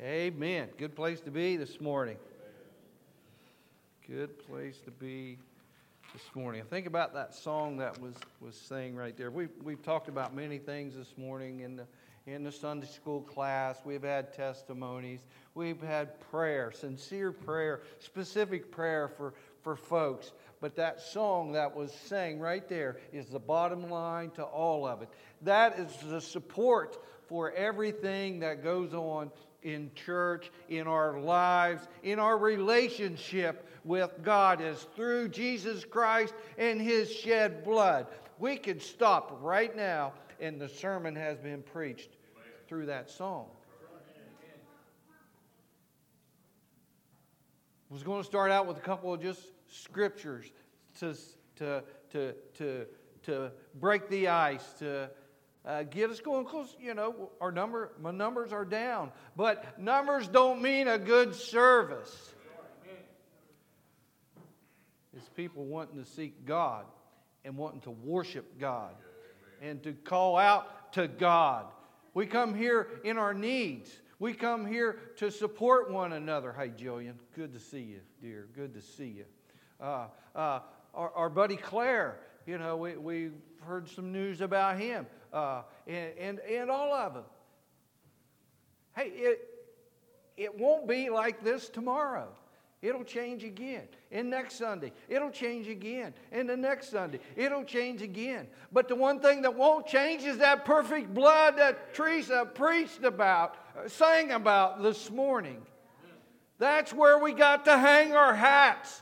Amen. Good place to be this morning. Good place to be this morning. I think about that song that was sang right there. We've talked about many things this morning in the Sunday school class. We've had testimonies. We've had prayer, sincere prayer, specific prayer for folks. But that song that was sang right there is the bottom line to all of it. That is the support for everything that goes on in church, in our lives, in our relationship with God, is through Jesus Christ and His shed blood. We could stop right now, and the sermon has been preached through that song. I was going to start out with a couple of just scriptures to break the ice, to get us going, because, my numbers are down. But numbers don't mean a good service. It's people wanting to seek God and wanting to worship God and to call out to God. We come here in our needs. We come here to support one another. Hey, Jillian, good to see you, dear. Good to see you. Our buddy Claire, we've heard some news about him. And all of them. Hey, it won't be like this tomorrow. It'll change again. And next Sunday, it'll change again. And the next Sunday, it'll change again. But the one thing that won't change is that perfect blood that Teresa preached about, sang about this morning. That's where we got to hang our hats.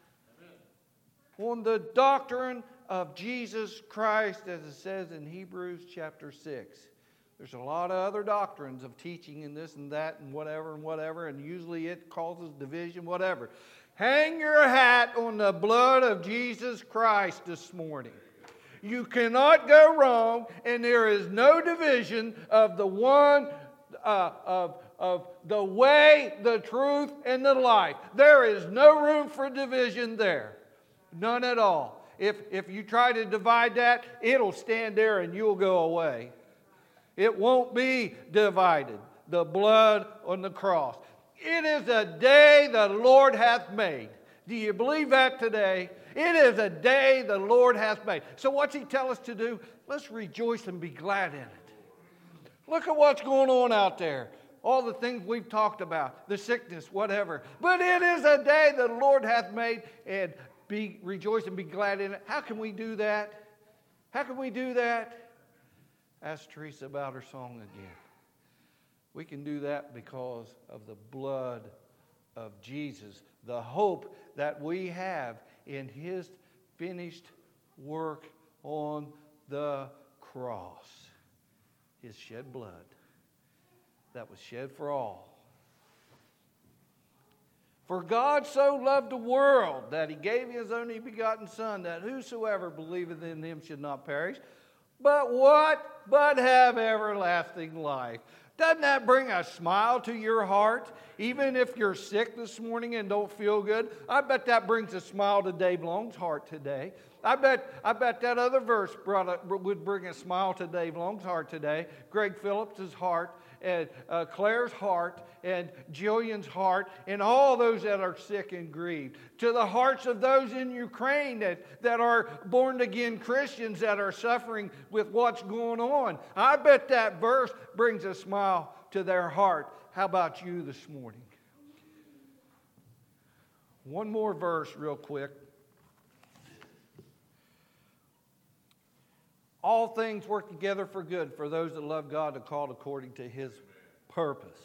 On the doctrine of Jesus Christ, as it says in Hebrews chapter 6. There's a lot of other doctrines of teaching and this and that and whatever, and usually it causes division, whatever. Hang your hat on the blood of Jesus Christ this morning. You cannot go wrong, and there is no division of the one, of the way, the truth, and the life. There is no room for division there. None at all. If you try to divide that, it'll stand there and you'll go away. It won't be divided. The blood on the cross. It is a day the Lord hath made. Do you believe that today? It is a day the Lord hath made. So what's He tell us to do? Let's rejoice and be glad in it. Look at what's going on out there. All the things we've talked about. The sickness, whatever. But it is a day the Lord hath made, and rejoice and be glad in it. How can we do that? How can we do that? Ask Teresa about her song again. We can do that because of the blood of Jesus. The hope that we have in His finished work on the cross. His shed blood that was shed for all. For God so loved the world that He gave His only begotten Son, that whosoever believeth in Him should not perish, but what? But have everlasting life. Doesn't that bring a smile to your heart? Even if you're sick this morning and don't feel good, I bet that brings a smile to Dave Long's heart today. I bet that other verse would bring a smile to Dave Long's heart today. Greg Phillips' heart, and Claire's heart, and Jillian's heart, and all those that are sick and grieved. To the hearts of those in Ukraine that are born-again Christians that are suffering with what's going on. I bet that verse brings a smile to their heart. How about you this morning? One more verse real quick. All things work together for good for those that love God and called according to His purpose.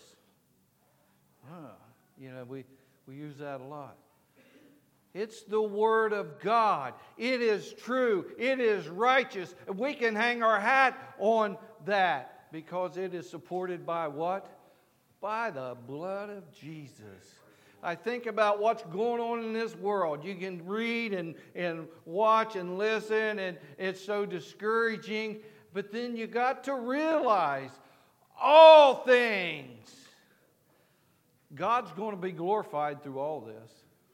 We use that a lot. It's the Word of God. It is true. It is righteous. We can hang our hat on that because it is supported by what? By the blood of Jesus. I think about what's going on in this world. You can read and watch and listen, and it's so discouraging. But then you got to realize all things. God's going to be glorified through all this.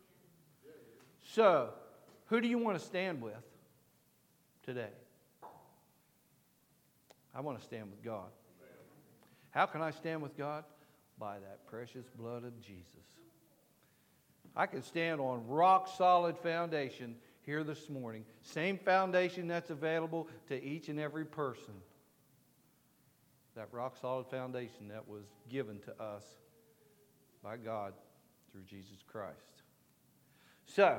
So, who do you want to stand with today? I want to stand with God. How can I stand with God? by that precious blood of Jesus. I can stand on rock solid foundation here this morning. Same foundation that's available to each and every person. That rock solid foundation that was given to us by God through Jesus Christ. So,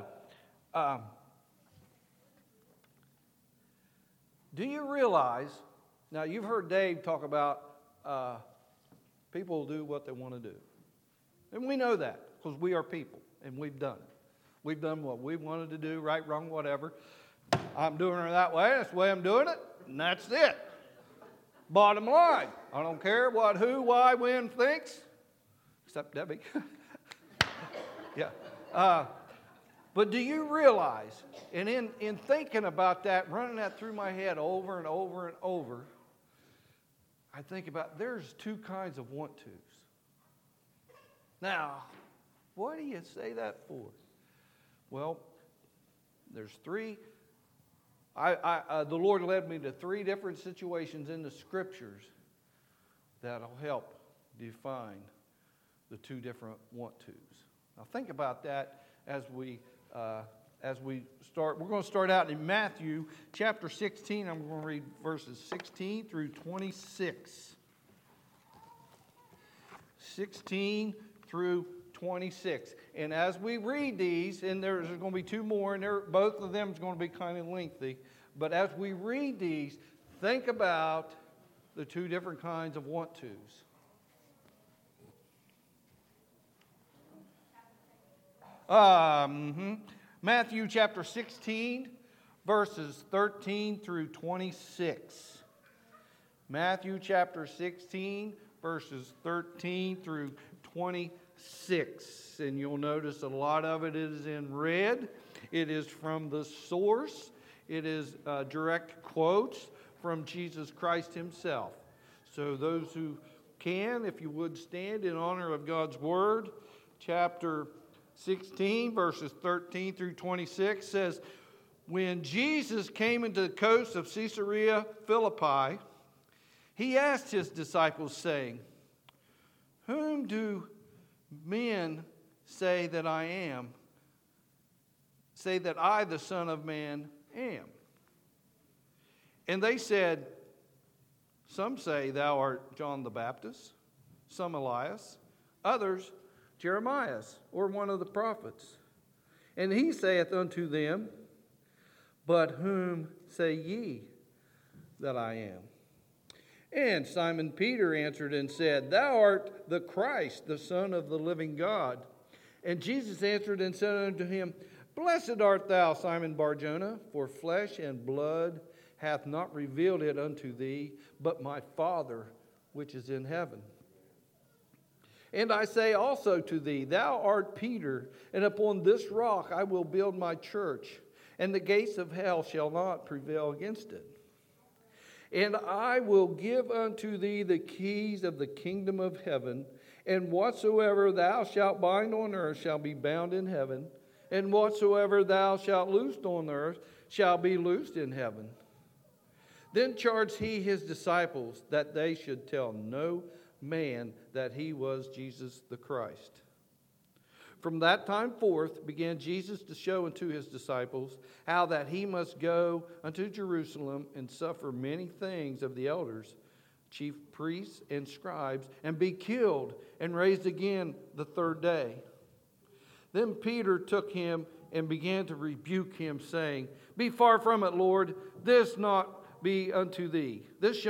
do you realize, now you've heard Dave talk about people do what they want to do. And we know that because we are people and we've done it. We've done what we wanted to do, right, wrong, whatever. I'm doing it that way. That's the way I'm doing it. And that's it. Bottom line. I don't care what, who, why, when thinks. Except Debbie. Yeah. But do you realize, and in thinking about that, running that through my head over and over and over, I think about there's two kinds of want tos. Now, what do you say that for? Well, there's three. The Lord led me to three different situations in the Scriptures that'll help define the two different want tos. Now, think about that as we start. We're going to start out in Matthew chapter 16. I'm going to read verses 16 through 26. 16 through 26. And as we read these, and there's going to be two more, and both of them is going to be kind of lengthy. But as we read these, think about the two different kinds of want tos. Matthew chapter 16, verses 13 through 26. Matthew chapter 16, verses 13 through 26. And you'll notice a lot of it is in red. It is from the source. It is direct quotes from Jesus Christ himself. So those who can, if you would stand in honor of God's word, chapter 16, verses 13 through 26 says, when Jesus came into the coast of Caesarea Philippi, he asked his disciples, saying, whom do men say that I am? Say that I, the Son of Man, am. And they said, some say thou art John the Baptist, some Elias, others Jeremiah, or one of the prophets. And he saith unto them, but whom say ye that I am? And Simon Peter answered and said, thou art the Christ, the Son of the living God. And Jesus answered and said unto him, blessed art thou, Simon Bar-Jonah, for flesh and blood hath not revealed it unto thee, but my Father which is in heaven. And I say also to thee, thou art Peter, and upon this rock I will build my church, and the gates of hell shall not prevail against it. And I will give unto thee the keys of the kingdom of heaven, and whatsoever thou shalt bind on earth shall be bound in heaven, and whatsoever thou shalt loose on earth shall be loosed in heaven. Then charged he his disciples that they should tell no man that he was Jesus the Christ. From that time forth began Jesus to show unto his disciples how that he must go unto Jerusalem and suffer many things of the elders, chief priests and scribes, and be killed and raised again the third day. Then Peter took him and began to rebuke him, saying, be far from it, Lord, this shall not be unto thee.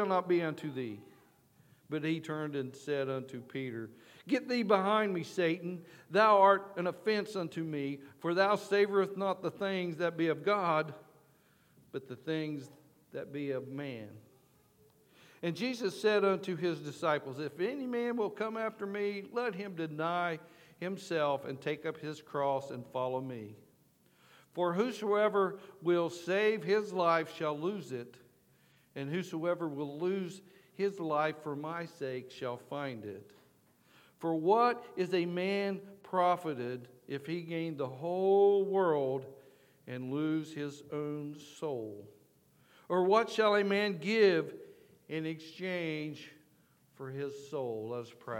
But he turned and said unto Peter, get thee behind me, Satan. Thou art an offense unto me, for thou savorest not the things that be of God, but the things that be of man. And Jesus said unto his disciples, if any man will come after me, let him deny himself and take up his cross and follow me. For whosoever will save his life shall lose it, and whosoever will lose his life for my sake shall find it. For what is a man profited if he gain the whole world and lose his own soul? Or what shall a man give in exchange for his soul? Let us pray.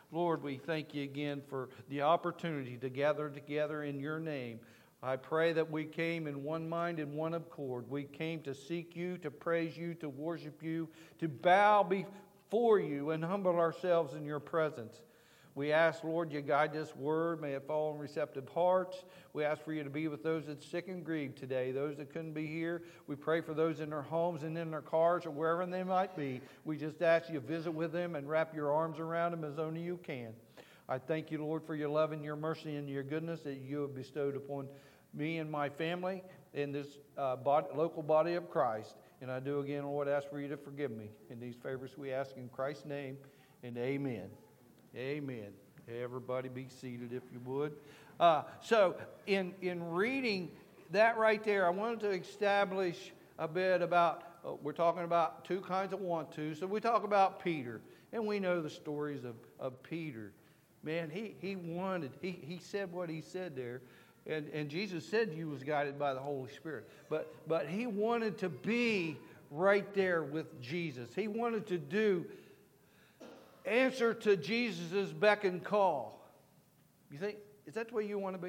Lord, we thank you again for the opportunity to gather together in your name. I pray that we came in one mind and one accord. We came to seek you, to praise you, to worship you, to bow before you and humble ourselves in your presence. We ask, Lord, you guide this word. May it fall in receptive hearts. We ask for you to be with those that's sick and grieved today, those that couldn't be here. We pray for those in their homes and in their cars or wherever they might be. We just ask you to visit with them and wrap your arms around them as only you can. I thank you, Lord, for your love and your mercy and your goodness that you have bestowed upon me and my family in this local body of Christ. And I do again, Lord, ask for you to forgive me. In these favors we ask in Christ's name, and amen. Amen. Everybody be seated if you would. So in reading that right there, I wanted to establish a bit about, we're talking about two kinds of want to. So we talk about Peter, and we know the stories of Peter. Man, he said what he said there. And Jesus said he was guided by the Holy Spirit. But he wanted to be right there with Jesus. He wanted to answer to Jesus' beck and call. You think, is that the way you want to be?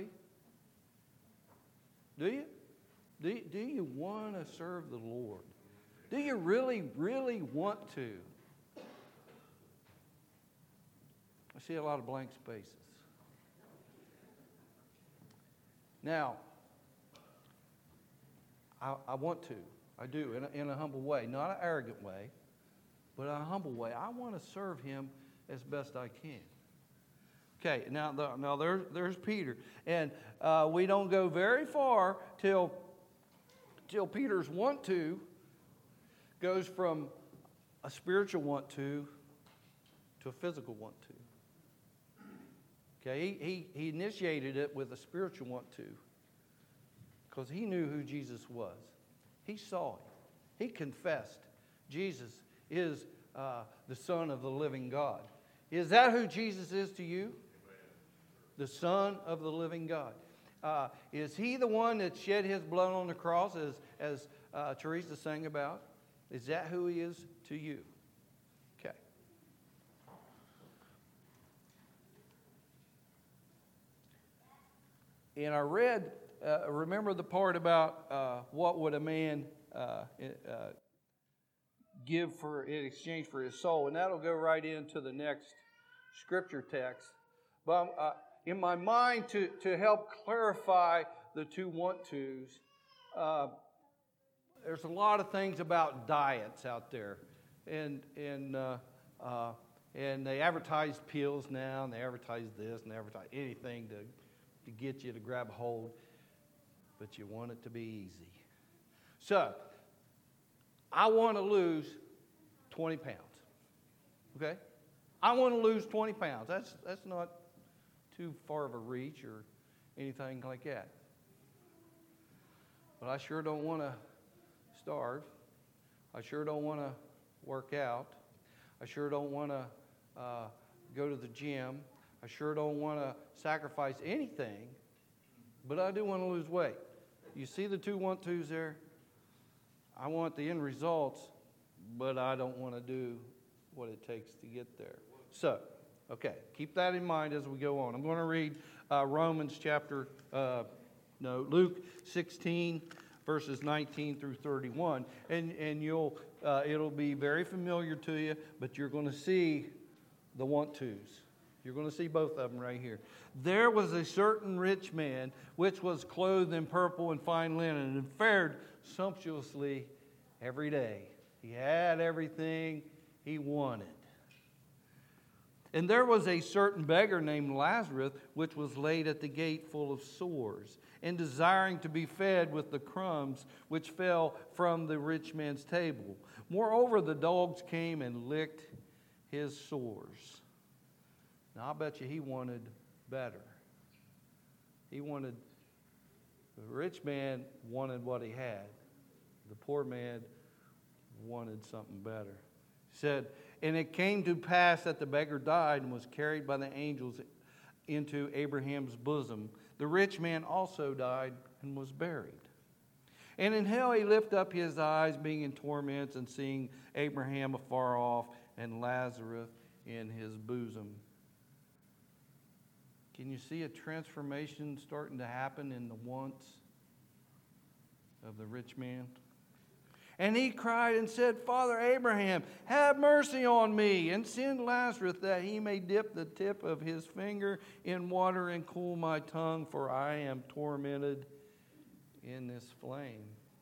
Do you? Do you want to serve the Lord? Do you really, really want to? I see a lot of blank spaces. Now, I want to. I do, in a humble way. Not an arrogant way, but in a humble way. I want to serve him as best I can. Okay, now there's Peter. And we don't go very far till Peter's want to goes from a spiritual want to a physical want to. Okay, he initiated it with a spiritual want to because he knew who Jesus was. He saw him. He confessed Jesus is the Son of the living God. Is that who Jesus is to you? The Son of the living God. Is he the one that shed his blood on the cross as Teresa sang about? Is that who he is to you? Okay. And I read, remember the part about what would a man give in exchange for his soul, and that'll go right into the next scripture text. But in my mind, to help clarify the two want tos, there's a lot of things about diets out there, and they advertise pills now, and they advertise this, and they advertise anything to get you to grab a hold, but you want it to be easy. So, I want to lose 20 pounds. Okay? I want to lose 20 pounds. That's not too far of a reach or anything like that. But I sure don't want to starve. I sure don't want to work out. I sure don't want to go to the gym. I sure don't want to sacrifice anything, but I do want to lose weight. You see the two want tos there? I want the end results, but I don't want to do what it takes to get there. So, okay, keep that in mind as we go on. I'm going to read Luke 16, verses 19 through 31, and it'll be very familiar to you, but you're going to see the want tos. You're going to see both of them right here. There was a certain rich man which was clothed in purple and fine linen and fared sumptuously every day. He had everything he wanted. And there was a certain beggar named Lazarus which was laid at the gate full of sores and desiring to be fed with the crumbs which fell from the rich man's table. Moreover, the dogs came and licked his sores. Now, I bet you he wanted better. The rich man wanted what he had. The poor man wanted something better. He said, and it came to pass that the beggar died and was carried by the angels into Abraham's bosom. The rich man also died and was buried. And in hell he lifted up his eyes, being in torments, and seeing Abraham afar off and Lazarus in his bosom. Can you see a transformation starting to happen in the wants of the rich man? And he cried and said, Father Abraham, have mercy on me, and send Lazarus that he may dip the tip of his finger in water and cool my tongue, for I am tormented in this flame.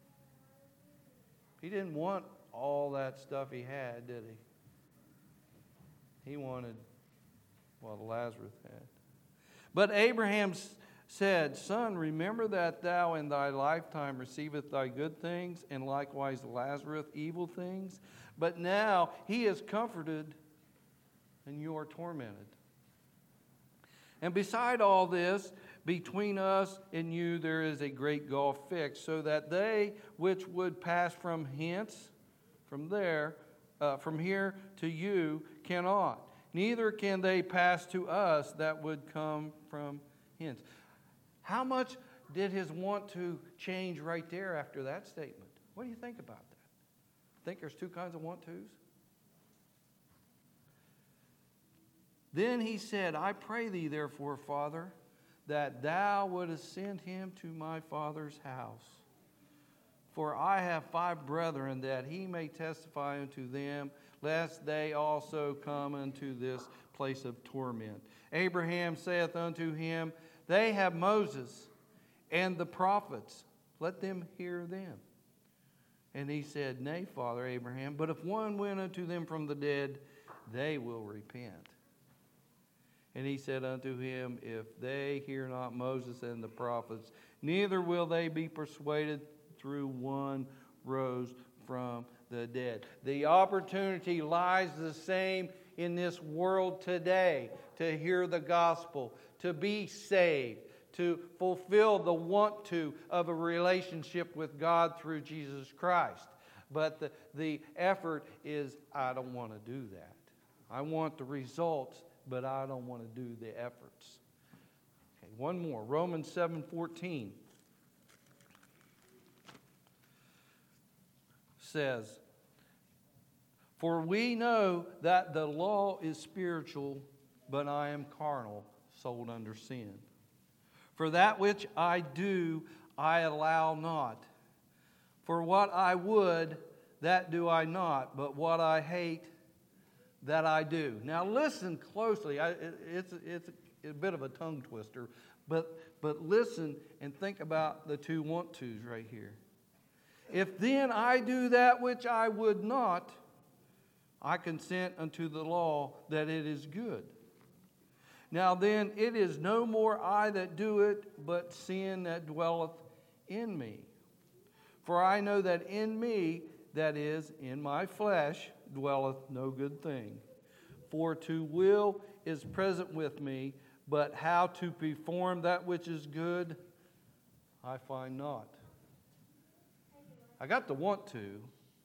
He didn't want all that stuff he had, did he? He wanted what Lazarus had. But Abraham said, Son, remember that thou in thy lifetime receivest thy good things, and likewise Lazarus evil things. But now he is comforted, and you are tormented. And beside all this, between us and you there is a great gulf fixed, so that they which would pass from here to you cannot. Neither can they pass to us that would come from hence. How much did his want to change right there after that statement? What do you think about that? Think there's two kinds of want tos? Then he said, I pray thee therefore, Father, that thou wouldest send him to my father's house. For I have 5 brethren, that he may testify unto them, lest they also come unto this place of torment. Abraham saith unto him, They have Moses and the prophets. Let them hear them. And he said, Nay, Father Abraham, but if one went unto them from the dead, they will repent. And he said unto him, If they hear not Moses and the prophets, neither will they be persuaded through one rose from the dead. The opportunity lies the same in this world today to hear the gospel, to be saved, to fulfill the want to of a relationship with God through Jesus Christ. But the effort is, I don't want to do that. I want the results, but I don't want to do the efforts. Okay, one more. Romans 7:14 says, For we know that the law is spiritual, but I am carnal, sold under sin. For that which I do, I allow not. For what I would, that do I not, but what I hate, that I do. Now listen closely. It's a bit of a tongue twister, but listen and think about the two want tos right here. If then I do that which I would not, I consent unto the law that it is good. Now then, it is no more I that do it, but sin that dwelleth in me. For I know that in me, that is, in my flesh, dwelleth no good thing. For to will is present with me, but how to perform that which is good, I find not. I got the want to.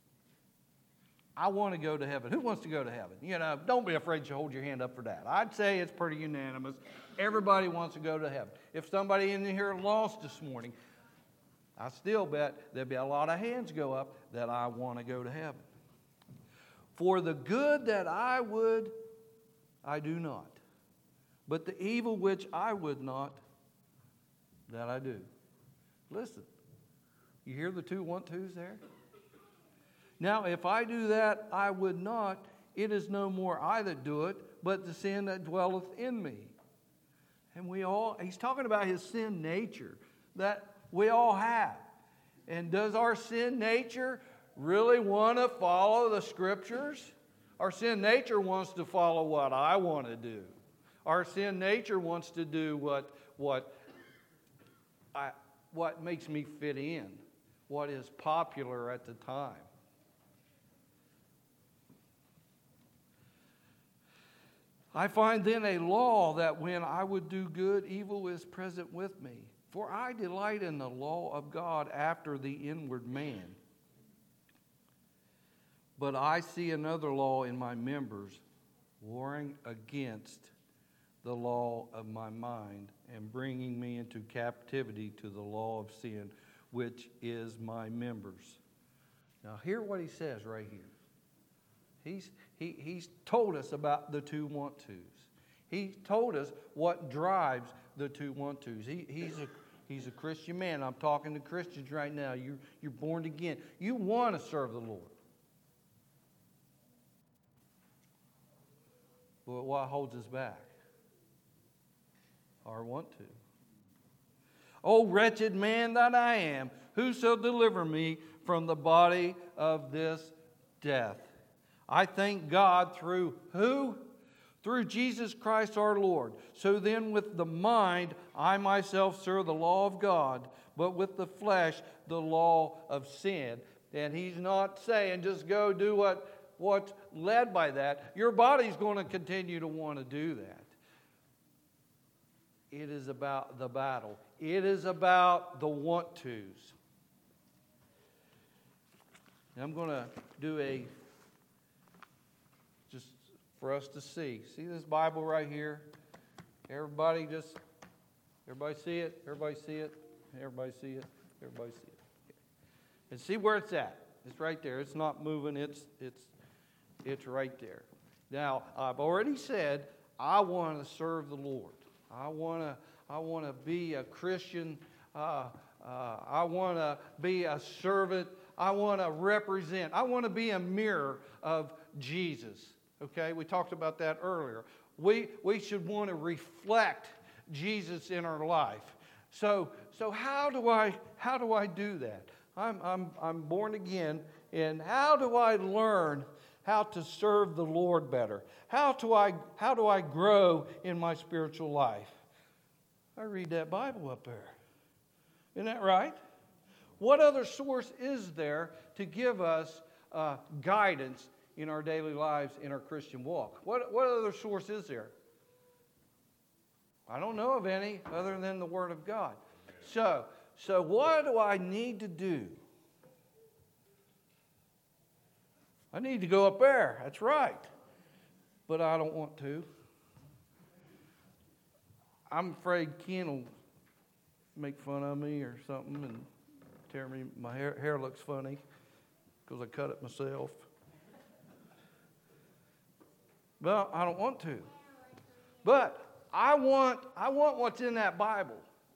I want to go to heaven. Who wants to go to heaven? You know, don't be afraid to hold your hand up for that. I'd say it's pretty unanimous. Everybody wants to go to heaven. If somebody in here lost this morning, I still bet there'd be a lot of hands go up that I want to go to heaven. For the good that I would, I do not. But the evil which I would not, that I do. Listen, you hear the two want tos there? Now, if I do that, I would not, it is no more I that do it, but the sin that dwelleth in me. And he's talking about his sin nature that we all have. And does our sin nature really want to follow the Scriptures? Our sin nature wants to follow what I want to do. Our sin nature wants to do what makes me fit in, what is popular at the time. I find then a law that when I would do good, evil is present with me. For I delight in the law of God after the inward man. But I see another law in my members, warring against the law of my mind and bringing me into captivity to the law of sin, which is my members. Now hear what he says right here. He's told us about the two want tos. He told us what drives the 2-1-2s. He's a Christian man. I'm talking to Christians right now. You're born again. You want to serve the Lord. But what holds us back? Our want to. O wretched man that I am, who shall deliver me from the body of this death? I thank God through who? Through Jesus Christ our Lord. So then with the mind I myself serve the law of God, but with the flesh the law of sin. And he's not saying just go do what's led by that. Your body's going to continue to want to do that. It is about the battle. It is about the want-tos. I'm going to do just for us to see. See this Bible right here? Everybody see it? Everybody see it? Everybody see it? Everybody see it? Okay. And see where it's at. It's right there. It's not moving. It's right there. Now, I've already said I want to serve the Lord. I want to be a Christian. I want to be a servant. I want to represent. I want to be a mirror of Jesus. Okay, we talked about that earlier. We should want to reflect Jesus in our life. So how do I do that? I'm born again, and how do I learn how to serve the Lord better? How do I grow in my spiritual life? I read that Bible up there. Isn't that right? What other source is there to give us guidance in our daily lives, in our Christian walk? What other source is there? I don't know of any other than the Word of God. So what do I need to do? I need to go up there. That's right. But I don't want to. I'm afraid Ken will make fun of me or something and tear me. My hair looks funny because I cut it myself. Well, I don't want to. But I want what's in that Bible.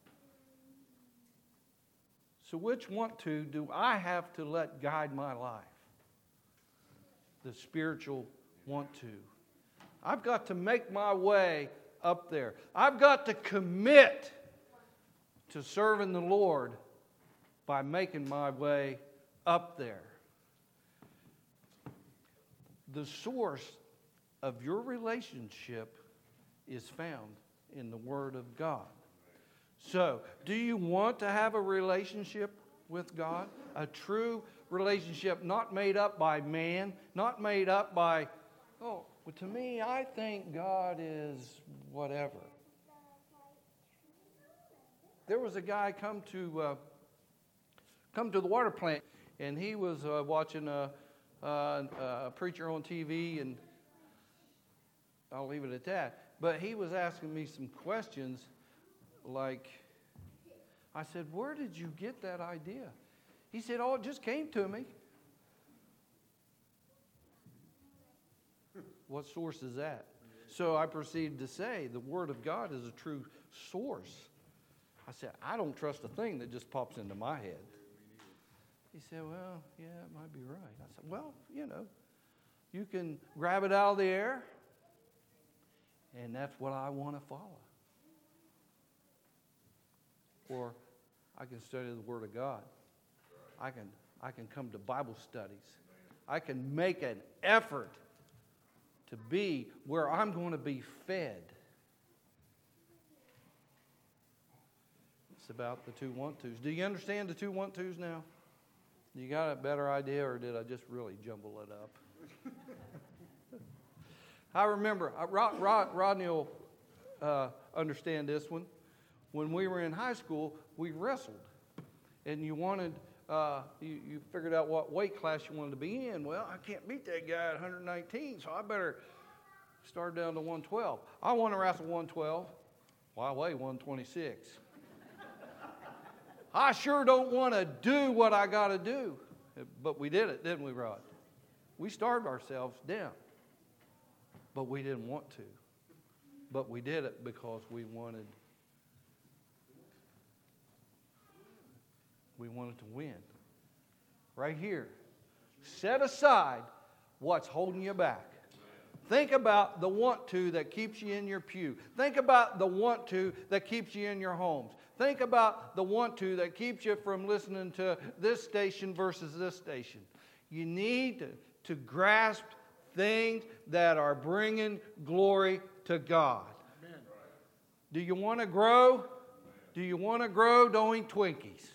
So which want to do I have to let guide my life? The spiritual want to. I've got to make my way up there. I've got to commit to serving the Lord by making my way up there. The source of your relationship is found in the Word of God. So, do you want to have a relationship with God? A true relationship, not made up by man, not made up by, well, to me, I think God is whatever. There was a guy come to the water plant, and he was watching a preacher on TV, and I'll leave it at that. But he was asking me some questions like, I said, where did you get that idea? He said, oh, it just came to me. What source is that? So I proceeded to say, the Word of God is a true source. I said, I don't trust a thing that just pops into my head. He said, well, yeah, it might be right. I said, well, you can grab it out of the air, and that's what I want to follow. Or I can study the Word of God. I can come to Bible studies. I can make an effort to be where I'm going to be fed. It's about the 2 want-tos. Do you understand the 2 want-tos now? You got a better idea, or did I just really jumble it up? I remember, Rodney will understand this one. When we were in high school, we wrestled. And you wanted, you figured out what weight class you wanted to be in. Well, I can't beat that guy at 119, so I better start down to 112. I want to wrestle 112. Well, I weigh 126. I sure don't want to do what I got to do. But we did it, didn't we, Rod? We starved ourselves down. But we didn't want to. But we did it because we wanted to win. Right here. Set aside what's holding you back. Think about the want to that keeps you in your pew. Think about the want to that keeps you in your homes. Think about the want to that keeps you from listening to this station versus this station. You need to grasp things that are bringing glory to God. Amen. Do you want to grow? Do you want to grow? Don't eat Twinkies.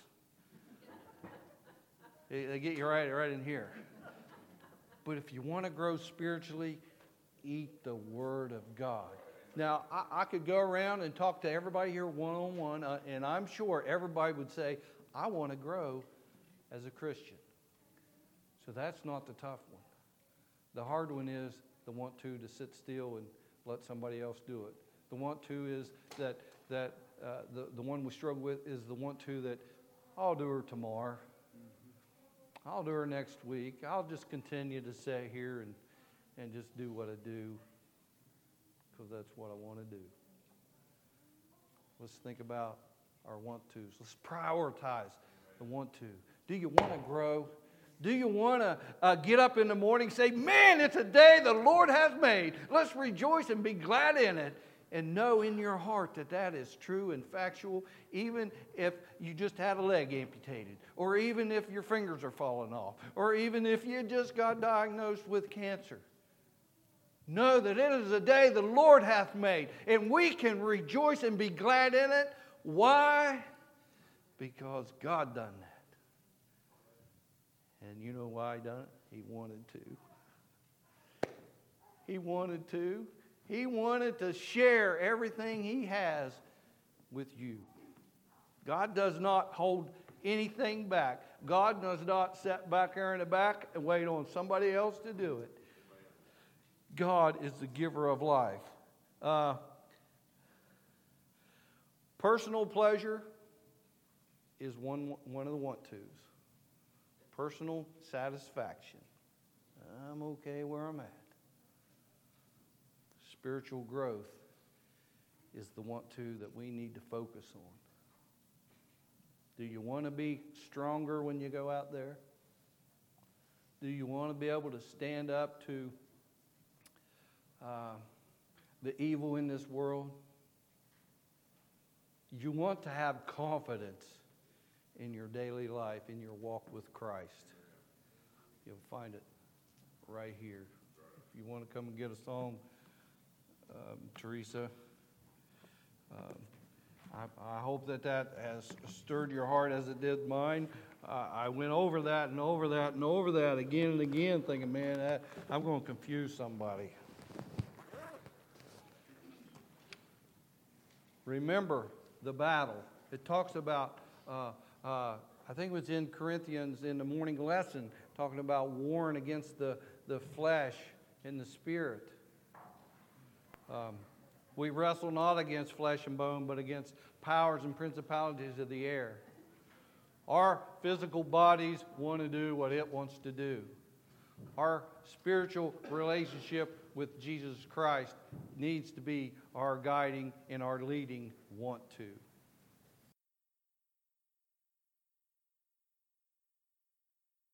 They get you right in here. But if you want to grow spiritually, eat the Word of God. Now, I could go around and talk to everybody here one-on-one, and I'm sure everybody would say, I want to grow as a Christian. So that's not the tough one. The hard one is the want to sit still and let somebody else do it. The want to is that the one we struggle with is the want to that I'll do her tomorrow. I'll do her next week. I'll just continue to stay here and just do what I do because that's what I want to do. Let's think about our want tos. Let's prioritize the want to. Do you want to grow? Do you want to get up in the morning and say, man, it's a day the Lord has made. Let's rejoice and be glad in it. And know in your heart that that is true and factual, even if you just had a leg amputated, or even if your fingers are falling off, or even if you just got diagnosed with cancer. Know that it is a day the Lord hath made, and we can rejoice and be glad in it. Why? Because God done that. And you know why He done it? He wanted to. He wanted to. He wanted to share everything He has with you. God does not hold anything back. God does not sit back there in the back and wait on somebody else to do it. God is the giver of life. Personal pleasure is one of the want-tos. Personal satisfaction. I'm okay where I'm at. Spiritual growth is the want-to that we need to focus on. Do you want to be stronger when you go out there? Do you want to be able to stand up to the evil in this world? You want to have confidence in your daily life, in your walk with Christ. You'll find it right here. If you want to come and get a song, Teresa, I hope that has stirred your heart as it did mine. I went over that and over that and over that again and again, thinking, man, I'm going to confuse somebody. Remember the battle. It talks about, I think it was in Corinthians in the morning lesson, talking about warring against the flesh and the spirit. We wrestle not against flesh and bone, but against powers and principalities of the air. Our physical bodies want to do what it wants to do. Our spiritual relationship with Jesus Christ needs to be our guiding and our leading want to.